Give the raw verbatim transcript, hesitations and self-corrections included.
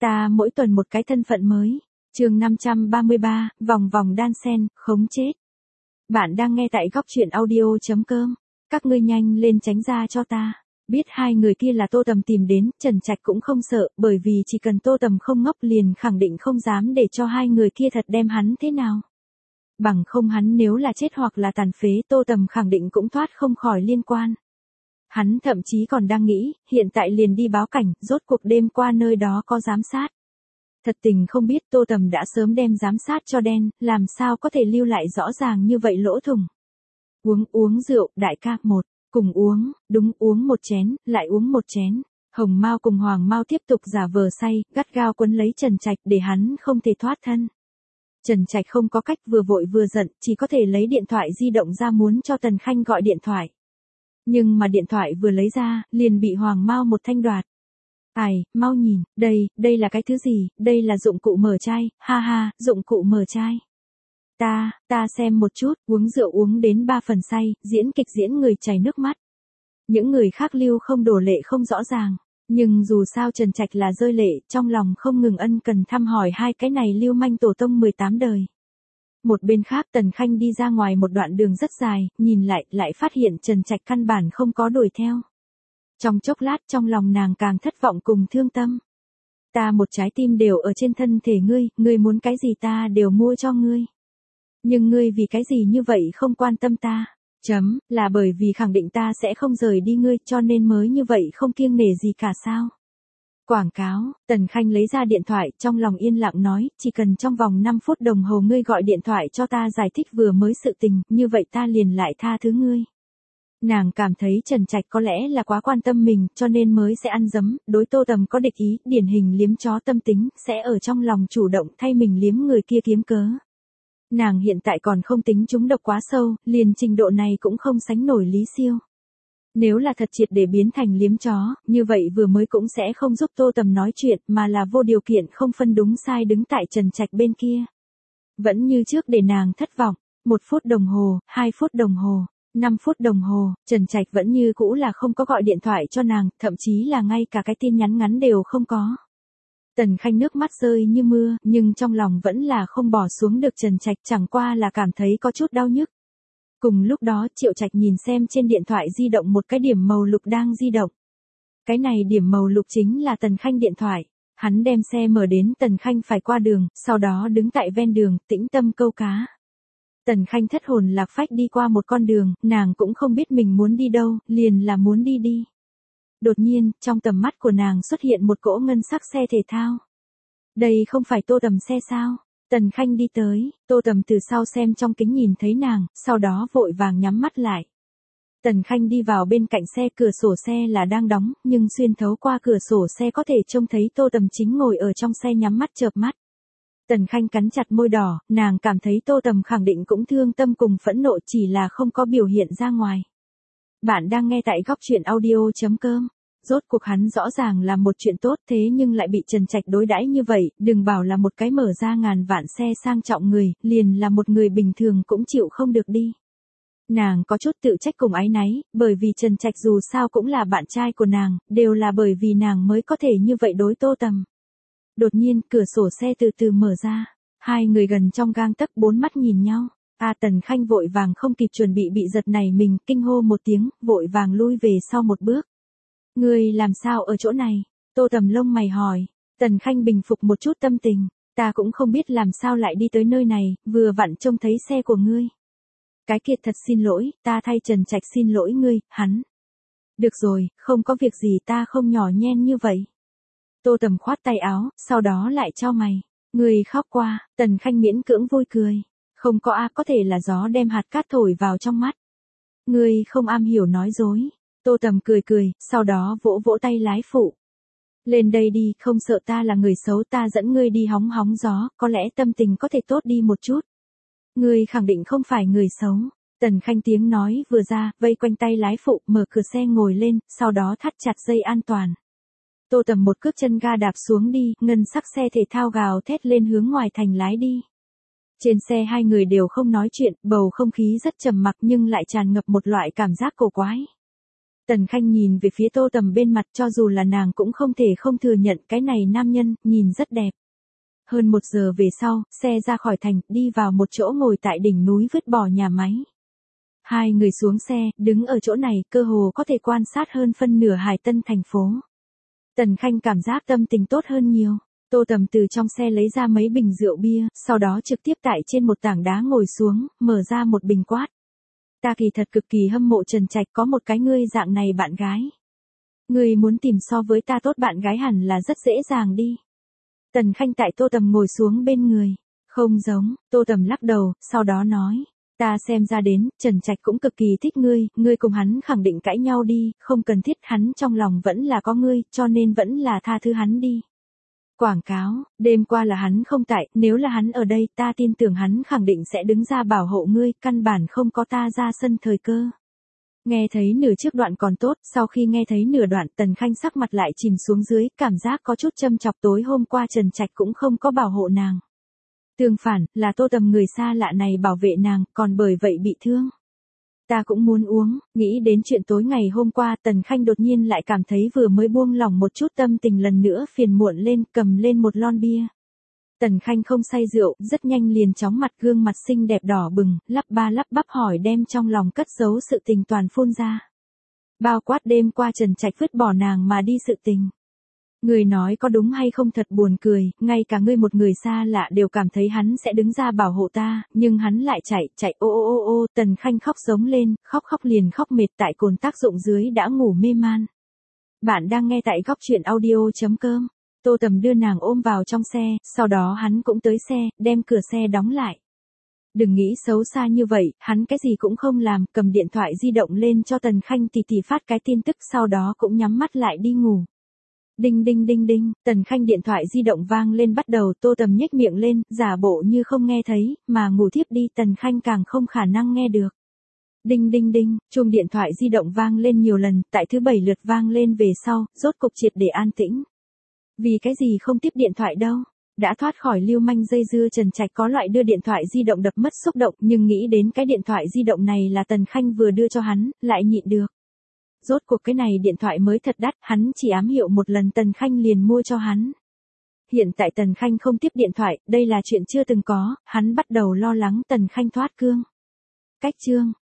Ta mỗi tuần một cái thân phận mới. Chương năm trăm ba mươi ba, vòng vòng đan sen, khống chết. Bạn đang nghe tại góc truyện audio chấm com. Các ngươi nhanh lên tránh ra cho ta. Biết hai người kia là Tô Tầm tìm đến, Trần Trạch cũng không sợ, bởi vì chỉ cần Tô Tầm không ngốc liền khẳng định không dám để cho hai người kia thật đem hắn thế nào. Bằng không hắn nếu là chết hoặc là tàn phế, Tô Tầm khẳng định cũng thoát không khỏi liên quan. Hắn thậm chí còn đang nghĩ, hiện tại liền đi báo cảnh, rốt cuộc đêm qua nơi đó có giám sát. Thật tình không biết Tô Tầm đã sớm đem giám sát cho đen, làm sao có thể lưu lại rõ ràng như vậy lỗ thủng. Uống uống rượu, đại ca, một, cùng uống, đúng uống một chén, lại uống một chén. Hồng Mao cùng Hoàng Mao tiếp tục giả vờ say, gắt gao quấn lấy Trần Trạch để hắn không thể thoát thân. Trần Trạch không có cách, vừa vội vừa giận, chỉ có thể lấy điện thoại di động ra muốn cho Tần Khanh gọi điện thoại. Nhưng mà điện thoại vừa lấy ra, liền bị Hoàng Mao một thanh đoạt. Ai, mau nhìn, đây, đây là cái thứ gì, đây là dụng cụ mở chai, ha ha, dụng cụ mở chai. Ta, ta xem một chút, uống rượu uống đến ba phần say, diễn kịch diễn người chảy nước mắt. Những người khác lưu không đổ lệ không rõ ràng, nhưng dù sao Trần Trạch là rơi lệ, trong lòng không ngừng ân cần thăm hỏi hai cái này lưu manh tổ tông mười tám đời. Một bên khác Tần Khanh đi ra ngoài một đoạn đường rất dài, nhìn lại, lại phát hiện Trần Trạch căn bản không có đuổi theo. Trong chốc lát trong lòng nàng càng thất vọng cùng thương tâm. Ta một trái tim đều ở trên thân thể ngươi, ngươi muốn cái gì ta đều mua cho ngươi. Nhưng ngươi vì cái gì như vậy không quan tâm ta? Chấm, là bởi vì khẳng định ta sẽ không rời đi ngươi cho nên mới như vậy không kiêng nể gì cả sao? Quảng cáo, Tần Khanh lấy ra điện thoại trong lòng yên lặng nói, chỉ cần trong vòng năm phút đồng hồ ngươi gọi điện thoại cho ta giải thích vừa mới sự tình, như vậy ta liền lại tha thứ ngươi. Nàng cảm thấy Trần Trạch có lẽ là quá quan tâm mình cho nên mới sẽ ăn dấm, đối Tô Tầm có địch ý, điển hình liếm chó tâm tính, sẽ ở trong lòng chủ động thay mình liếm người kia kiếm cớ. Nàng hiện tại còn không tính trúng độc quá sâu, liền trình độ này cũng không sánh nổi Lý Siêu. Nếu là thật triệt để biến thành liếm chó, như vậy vừa mới cũng sẽ không giúp Tô Tầm nói chuyện mà là vô điều kiện không phân đúng sai đứng tại Trần Trạch bên kia. Vẫn như trước để nàng thất vọng, một phút đồng hồ, hai phút đồng hồ. năm phút đồng hồ, Trần Trạch vẫn như cũ là không có gọi điện thoại cho nàng, thậm chí là ngay cả cái tin nhắn ngắn đều không có. Tần Khanh nước mắt rơi như mưa, nhưng trong lòng vẫn là không bỏ xuống được Trần Trạch, chẳng qua là cảm thấy có chút đau nhức. Cùng lúc đó Triệu Trạch nhìn xem trên điện thoại di động một cái điểm màu lục đang di động. Cái này điểm màu lục chính là Tần Khanh điện thoại. Hắn đem xe mở đến Tần Khanh phải qua đường, sau đó đứng tại ven đường, tĩnh tâm câu cá. Tần Khanh thất hồn lạc phách đi qua một con đường, nàng cũng không biết mình muốn đi đâu, liền là muốn đi đi. Đột nhiên, trong tầm mắt của nàng xuất hiện một cỗ ngân sắc xe thể thao. Đây không phải Tô Tầm xe sao? Tần Khanh đi tới, Tô Tầm từ sau xem trong kính nhìn thấy nàng, sau đó vội vàng nhắm mắt lại. Tần Khanh đi vào bên cạnh xe, cửa sổ xe là đang đóng, nhưng xuyên thấu qua cửa sổ xe có thể trông thấy Tô Tầm chính ngồi ở trong xe nhắm mắt chợp mắt. Tần Khanh cắn chặt môi đỏ, nàng cảm thấy Tô Tầm khẳng định cũng thương tâm cùng phẫn nộ chỉ là không có biểu hiện ra ngoài. Bạn đang nghe tại góc truyện audio chấm com. Rốt cuộc hắn rõ ràng là một chuyện tốt thế nhưng lại bị Trần Trạch đối đãi như vậy, đừng bảo là một cái mở ra ngàn vạn xe sang trọng người, liền là một người bình thường cũng chịu không được đi. Nàng có chút tự trách cùng áy náy, bởi vì Trần Trạch dù sao cũng là bạn trai của nàng, đều là bởi vì nàng mới có thể như vậy đối Tô Tầm. Đột nhiên, cửa sổ xe từ từ mở ra, hai người gần trong gang tấc bốn mắt nhìn nhau. A Tần Khanh vội vàng không kịp chuẩn bị bị giật nảy mình, kinh hô một tiếng, vội vàng lui về sau một bước. Ngươi làm sao ở chỗ này? Tô Tầm lông mày hỏi. Tần Khanh bình phục một chút tâm tình, ta cũng không biết làm sao lại đi tới nơi này, vừa vặn trông thấy xe của ngươi. Cái Kiệt thật xin lỗi, ta thay Trần Trạch xin lỗi ngươi, hắn. Được rồi, không có việc gì, ta không nhỏ nhen như vậy. Tô Tầm khoát tay áo, sau đó lại cho mày. Ngươi khóc qua, Tần Khanh miễn cưỡng vui cười. Không có a, có thể là gió đem hạt cát thổi vào trong mắt. Ngươi không am hiểu nói dối. Tô Tầm cười cười, sau đó vỗ vỗ tay lái phụ. Lên đây đi, không sợ ta là người xấu, ta dẫn ngươi đi hóng hóng gió, có lẽ tâm tình có thể tốt đi một chút. Ngươi khẳng định không phải người xấu. Tần Khanh tiếng nói vừa ra, vây quanh tay lái phụ, mở cửa xe ngồi lên, sau đó thắt chặt dây an toàn. Tô Tầm một cước chân ga đạp xuống đi, ngân sắc xe thể thao gào thét lên hướng ngoài thành lái đi. Trên xe hai người đều không nói chuyện, bầu không khí rất trầm mặc nhưng lại tràn ngập một loại cảm giác cổ quái. Tần Khanh nhìn về phía Tô Tầm bên mặt, cho dù là nàng cũng không thể không thừa nhận cái này nam nhân, nhìn rất đẹp. Hơn một giờ về sau, xe ra khỏi thành, đi vào một chỗ ngồi tại đỉnh núi vứt bỏ nhà máy. Hai người xuống xe, đứng ở chỗ này, cơ hồ có thể quan sát hơn phân nửa Hải Tân thành phố. Tần Khanh cảm giác tâm tình tốt hơn nhiều. Tô Tầm từ trong xe lấy ra mấy bình rượu bia, sau đó trực tiếp tại trên một tảng đá ngồi xuống, mở ra một bình quát. Ta kỳ thật cực kỳ hâm mộ Trần Trạch có một cái ngươi dạng này bạn gái. Ngươi muốn tìm so với ta tốt bạn gái hẳn là rất dễ dàng đi. Tần Khanh tại Tô Tầm ngồi xuống bên người. Không giống, Tô Tầm lắc đầu, sau đó nói. Ta xem ra đến, Trần Trạch cũng cực kỳ thích ngươi, ngươi cùng hắn khẳng định cãi nhau đi, không cần thiết, hắn trong lòng vẫn là có ngươi, cho nên vẫn là tha thứ hắn đi. Quảng cáo, đêm qua là hắn không tại, nếu là hắn ở đây, ta tin tưởng hắn khẳng định sẽ đứng ra bảo hộ ngươi, căn bản không có ta ra sân thời cơ. Nghe thấy nửa trước đoạn còn tốt, sau khi nghe thấy nửa đoạn, Tần Khanh sắc mặt lại chìm xuống dưới, cảm giác có chút châm chọc, tối hôm qua Trần Trạch cũng không có bảo hộ nàng. Tương phản, là Tô Tầm người xa lạ này bảo vệ nàng, còn bởi vậy bị thương. Ta cũng muốn uống, nghĩ đến chuyện tối ngày hôm qua, Tần Khanh đột nhiên lại cảm thấy vừa mới buông lỏng một chút tâm tình lần nữa phiền muộn lên, cầm lên một lon bia. Tần Khanh không say rượu, rất nhanh liền chóng mặt, gương mặt xinh đẹp đỏ bừng, lắp ba lắp bắp hỏi, đem trong lòng cất giấu sự tình toàn phun ra. Bao quát đêm qua Trần Trạch vứt bỏ nàng mà đi sự tình. Người nói có đúng hay không thật buồn cười, ngay cả ngươi một người xa lạ đều cảm thấy hắn sẽ đứng ra bảo hộ ta, nhưng hắn lại chạy, chạy ô ô ô ô, Tần Khanh khóc giống lên, khóc khóc liền khóc mệt, tại cồn tác dụng dưới đã ngủ mê man. Bạn đang nghe tại góc truyện audio.com. Tô Tầm đưa nàng ôm vào trong xe, sau đó hắn cũng tới xe, đem cửa xe đóng lại. Đừng nghĩ xấu xa như vậy, hắn cái gì cũng không làm, cầm điện thoại di động lên cho Tần Khanh tì tì phát cái tin tức, sau đó cũng nhắm mắt lại đi ngủ. Đinh đinh đinh đinh, Tần Khanh điện thoại di động vang lên, bắt đầu. Tô Tầm nhếch miệng lên, giả bộ như không nghe thấy, mà ngủ thiếp đi, Tần Khanh càng không khả năng nghe được. Đinh đinh đinh, chuông điện thoại di động vang lên nhiều lần, tại thứ bảy lượt vang lên về sau, rốt cục triệt để an tĩnh. Vì cái gì không tiếp điện thoại đâu? Đã thoát khỏi lưu manh dây dưa, Trần Trạch có loại đưa điện thoại di động đập mất xúc động, nhưng nghĩ đến cái điện thoại di động này là Tần Khanh vừa đưa cho hắn, lại nhịn được. Rốt cuộc cái này điện thoại mới thật đắt, hắn chỉ ám hiệu một lần Tần Khanh liền mua cho hắn. Hiện tại Tần Khanh không tiếp điện thoại, đây là chuyện chưa từng có, hắn bắt đầu lo lắng Tần Khanh thoát cương. Cách chương